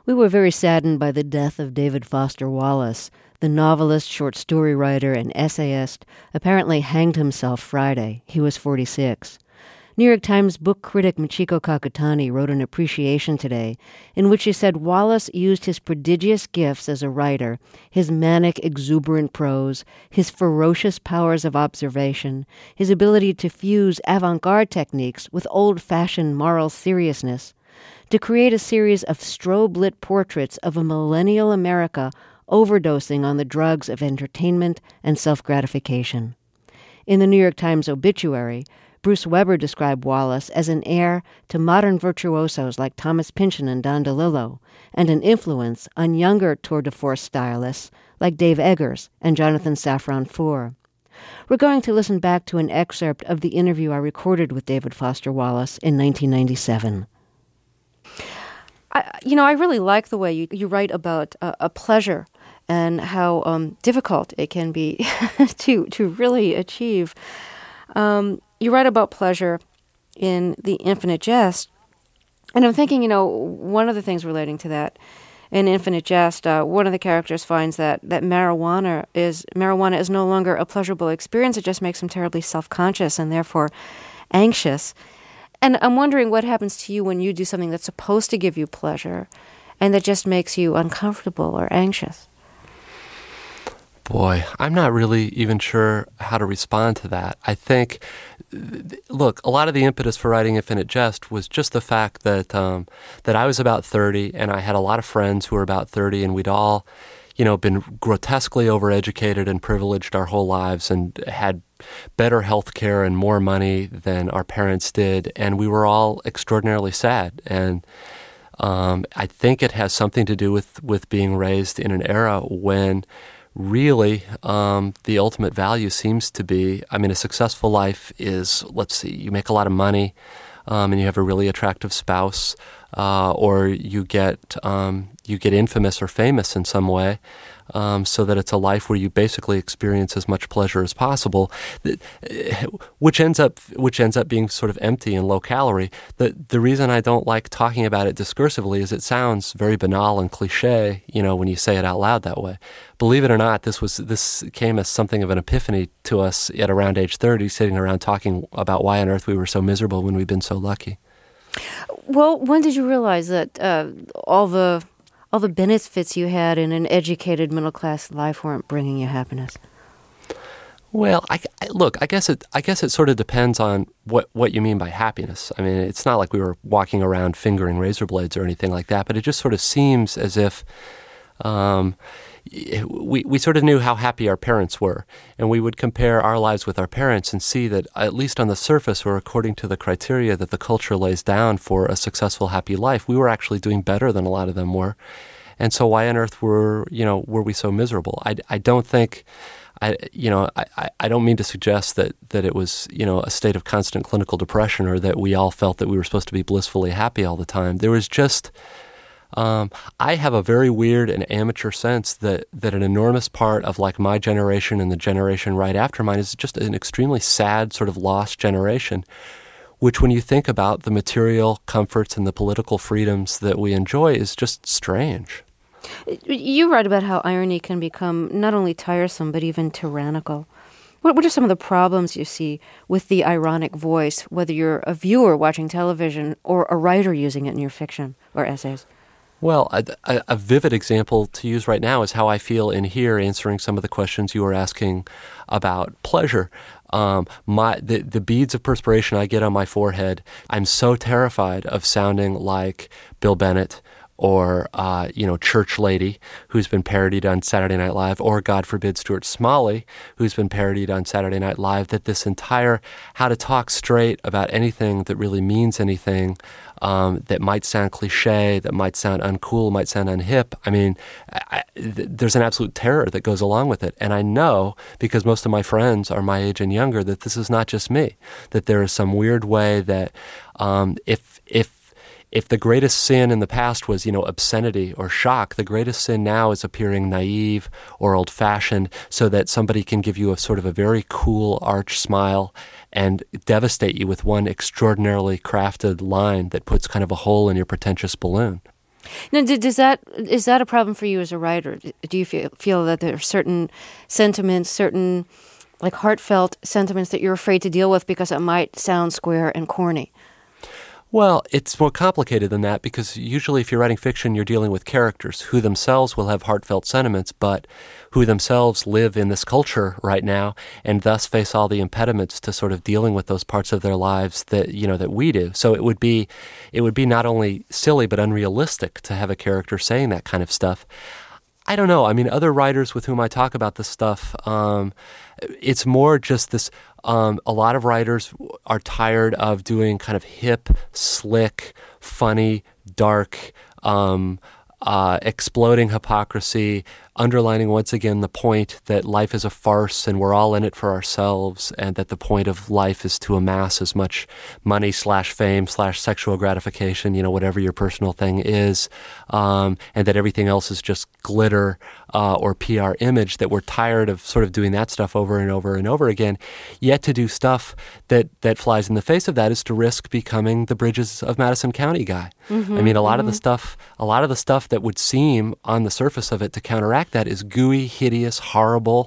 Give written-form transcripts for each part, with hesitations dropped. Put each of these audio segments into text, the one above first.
We were very saddened by the death of David Foster Wallace. The novelist, short story writer, and essayist apparently hanged himself Friday. He was 46. New York Times book critic Michiko Kakutani wrote an appreciation today in which she said Wallace used his prodigious gifts as a writer, his manic, exuberant prose, his ferocious powers of observation, his ability to fuse avant-garde techniques with old-fashioned moral seriousness, to create a series of strobe-lit portraits of a millennial America overdosing on the drugs of entertainment and self-gratification. In the New York Times obituary, Bruce Weber described Wallace as an heir to modern virtuosos like Thomas Pynchon and Don DeLillo, and an influence on younger tour de force stylists like Dave Eggers and Jonathan Safran Foer. We're going to listen back to an excerpt of the interview I recorded with David Foster Wallace in 1997. I really like the way you write about a pleasure and how difficult it can be to really achieve. You write about pleasure in The Infinite Jest, and I'm thinking, one of the things relating to that, in Infinite Jest, one of the characters finds that marijuana is no longer a pleasurable experience. It just makes him terribly self-conscious and therefore anxious. And I'm wondering what happens to you when you do something that's supposed to give you pleasure and that just makes you uncomfortable or anxious. Boy, I'm not really even sure how to respond to that. I think, look, a lot of the impetus for writing Infinite Jest was just the fact that that I was about 30 and I had a lot of friends who were about 30, and we'd all, been grotesquely overeducated and privileged our whole lives and had better health care and more money than our parents did, and we were all extraordinarily sad. And I think it has something to do with being raised in an era when really, the ultimate value seems to be, a successful life is, you make a lot of money, and you have a really attractive spouse, or you get infamous or famous in some way, so that it's a life where you basically experience as much pleasure as possible, which ends up being sort of empty and low calorie. The reason I don't like talking about it discursively is it sounds very banal and cliche, when you say it out loud that way. Believe it or not, this came as something of an epiphany to us at around age 30, sitting around talking about why on earth we were so miserable when we'd been so lucky. Well, when did you realize that all the benefits you had in an educated middle-class life weren't bringing you happiness? Well, I guess it sort of depends on what you mean by happiness. It's not like we were walking around fingering razor blades or anything like that, but it just sort of seems as if we sort of knew how happy our parents were, and we would compare our lives with our parents and see that, at least on the surface or according to the criteria that the culture lays down for a successful, happy life, we were actually doing better than a lot of them were. And so why on earth were we so miserable? I don't think, I don't mean to suggest that it was, a state of constant clinical depression, or that we all felt that we were supposed to be blissfully happy all the time. There was just, I have a very weird and amateur sense that an enormous part of my generation and the generation right after mine is just an extremely sad sort of lost generation, which when you think about the material comforts and the political freedoms that we enjoy is just strange. You write about how irony can become not only tiresome but even tyrannical. What are some of the problems you see with the ironic voice, whether you're a viewer watching television or a writer using it in your fiction or essays? Well, a vivid example to use right now is how I feel in here answering some of the questions you were asking about pleasure. The beads of perspiration I get on my forehead, I'm so terrified of sounding like Bill Bennett or, Church Lady, who's been parodied on Saturday Night Live, or, God forbid, Stuart Smalley, who's been parodied on Saturday Night Live, that this entire how to talk straight about anything that really means anything, that might sound cliche, that might sound uncool, might sound unhip. There's an absolute terror that goes along with it. And I know, because most of my friends are my age and younger, that this is not just me, that there is some weird way that if the greatest sin in the past was, obscenity or shock, the greatest sin now is appearing naive or old-fashioned, so that somebody can give you a sort of a very cool arch smile and devastate you with one extraordinarily crafted line that puts kind of a hole in your pretentious balloon. Now, is that a problem for you as a writer? Do you feel that there are certain sentiments, certain like heartfelt sentiments that you're afraid to deal with because it might sound square and corny? Well, it's more complicated than that because usually if you're writing fiction, you're dealing with characters who themselves will have heartfelt sentiments, but who themselves live in this culture right now and thus face all the impediments to sort of dealing with those parts of their lives that, that we do. So it would be not only silly but unrealistic to have a character saying that kind of stuff. I don't know. I mean, other writers with whom I talk about this stuff, it's more just this. A lot of writers are tired of doing kind of hip, slick, funny, dark, exploding hypocrisy, underlining once again the point that life is a farce and we're all in it for ourselves, and that the point of life is to amass as much money / fame / sexual gratification, whatever your personal thing is, and that everything else is just glitter or PR image, that we're tired of sort of doing that stuff over and over and over again. Yet to do stuff that flies in the face of that is to risk becoming the Bridges of Madison County guy. Mm-hmm, I mean, a lot of the stuff that would seem on the surface of it to counteract that is gooey, hideous, horrible,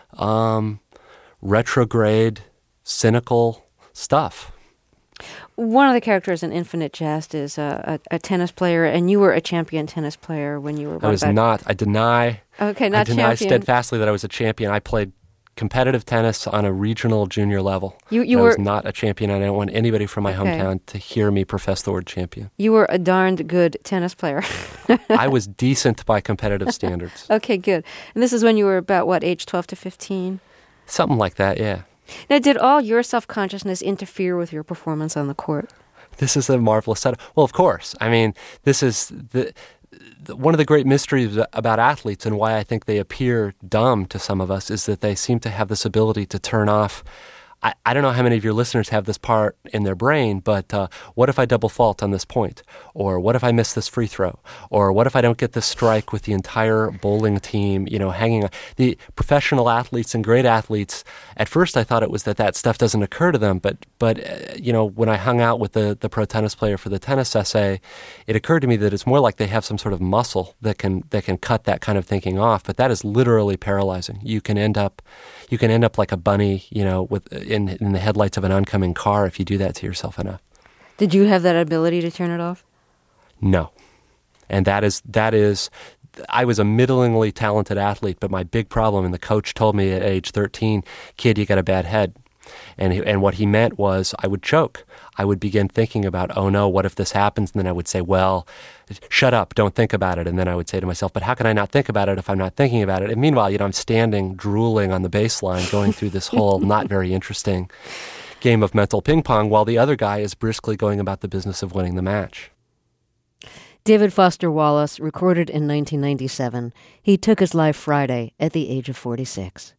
retrograde, cynical stuff. One of the characters in Infinite Jest is a tennis player, and you were a champion tennis player when you were. I was not. I deny. Okay, not champion. I deny steadfastly that I was a champion. I played competitive tennis on a regional junior level. I was not a champion, and I don't want anybody from my hometown to hear me profess the word champion. You were a darned good tennis player. I was decent by competitive standards. Okay, good. And this is when you were about, what, age 12 to 15? Something like that, yeah. Now, did all your self-consciousness interfere with your performance on the court? This is a marvelous setup. Well, of course. I mean, this is one of the great mysteries about athletes, and why I think they appear dumb to some of us, is that they seem to have this ability to turn off. I don't know how many of your listeners have this part in their brain, but what if I double fault on this point? Or what if I miss this free throw? Or what if I don't get this strike with the entire bowling team, hanging on? The professional athletes and great athletes, at first I thought it was that stuff doesn't occur to them, but when I hung out with the pro tennis player for the tennis essay, it occurred to me that it's more like they have some sort of muscle that can cut that kind of thinking off, but that is literally paralyzing. You can end up like a bunny, with in the headlights of an oncoming car if you do that to yourself enough. Did you have that ability to turn it off? No. And that is, I was a middlingly talented athlete, but my big problem, and the coach told me at age 13, kid, you got a bad head. And what he meant was I would choke. I would begin thinking about, oh no, what if this happens? And then I would say, well, shut up, don't think about it. And then I would say to myself, but how can I not think about it if I'm not thinking about it? And meanwhile, I'm standing, drooling on the baseline, going through this whole not very interesting game of mental ping pong, while the other guy is briskly going about the business of winning the match. David Foster Wallace, recorded in 1997. He took his life Friday at the age of 46.